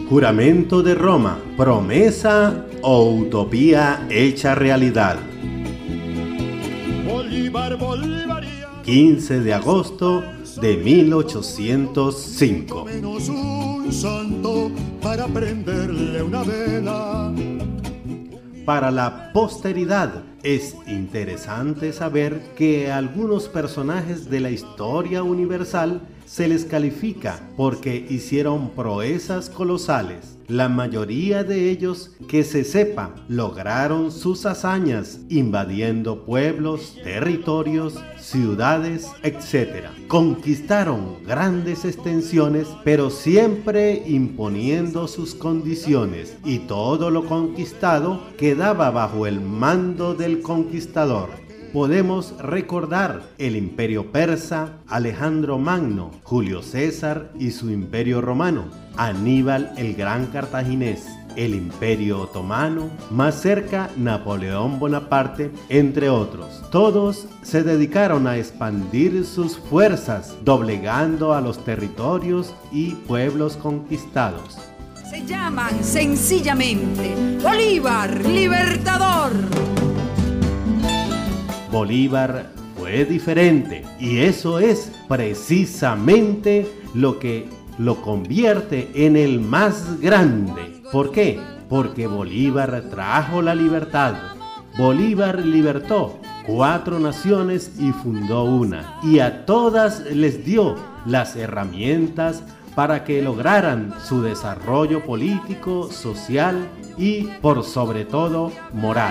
Juramento de Roma, promesa o utopía hecha realidad. 15 de agosto de 1805. Menos un santo para prenderle una vela. Para la posteridad es interesante saber que a algunos personajes de la historia universal se les califica porque hicieron proezas colosales. La mayoría de ellos, que se sepa, lograron sus hazañas invadiendo pueblos, territorios, ciudades, etc. Conquistaron grandes extensiones, pero siempre imponiendo sus condiciones, y todo lo conquistado quedaba bajo el mando del conquistador. Podemos recordar el imperio persa, Alejandro Magno, Julio César y su imperio romano, Aníbal el Gran Cartaginés, el imperio otomano, más cerca Napoleón Bonaparte, entre otros. Todos se dedicaron a expandir sus fuerzas, doblegando a los territorios y pueblos conquistados. Se llaman sencillamente Bolívar Libertador. Bolívar fue diferente, y eso es precisamente lo que lo convierte en el más grande. ¿Por qué? Porque Bolívar trajo la libertad. Bolívar libertó 4 naciones y fundó una, y a todas les dio las herramientas para que lograran su desarrollo político, social y, por sobre todo, moral.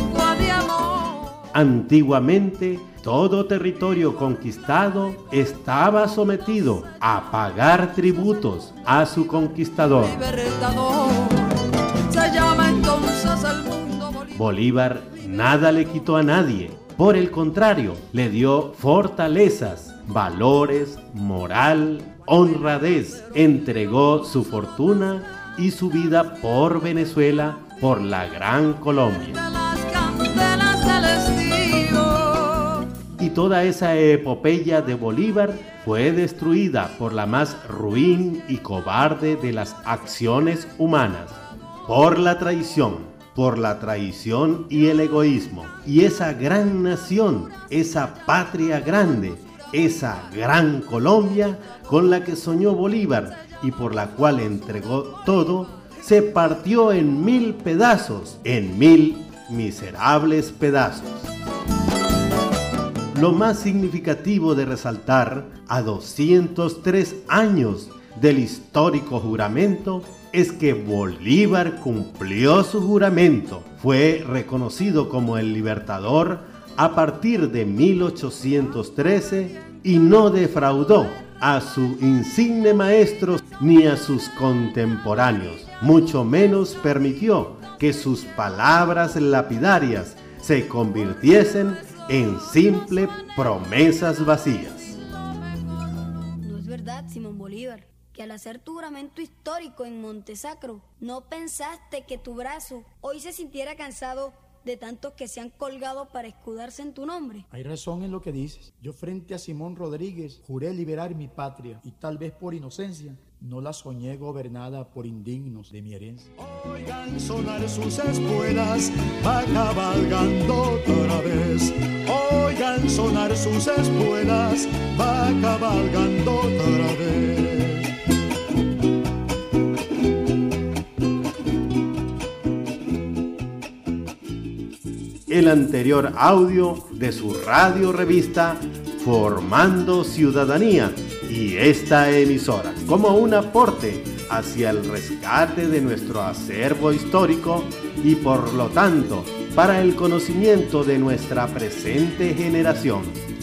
Antiguamente, todo territorio conquistado estaba sometido a pagar tributos a su conquistador. Bolívar nada le quitó a nadie. Por el contrario, le dio fortalezas, valores, moral, honradez. Entregó su fortuna y su vida por Venezuela, por la Gran Colombia. Y toda esa epopeya de Bolívar fue destruida por la más ruin y cobarde de las acciones humanas, por la traición y el egoísmo. Y esa gran nación, esa patria grande, esa gran Colombia con la que soñó Bolívar y por la cual entregó todo, se partió en 1000 pedazos, en 1000 miserables pedazos. Lo más significativo de resaltar, a 203 años del histórico juramento, es que Bolívar cumplió su juramento. Fue reconocido como el libertador a partir de 1813 y no defraudó a su insigne maestro ni a sus contemporáneos. Mucho menos permitió que sus palabras lapidarias se convirtiesen en simples promesas vacías. No es verdad, Simón Bolívar, que al hacer tu juramento histórico en Montesacro, no pensaste que tu brazo hoy se sintiera cansado de tantos que se han colgado para escudarse en tu nombre. Hay razón en lo que dices. Yo frente a Simón Rodríguez juré liberar mi patria, y tal vez por inocencia no la soñé gobernada por indignos de mi herencia. Oigan sonar sus espuelas, va cabalgando otra vez. Oigan sonar sus espuelas, va cabalgando otra vez. El anterior audio de su radio revista Formando Ciudadanía y esta emisora, como un aporte hacia el rescate de nuestro acervo histórico y por lo tanto para el conocimiento de nuestra presente generación.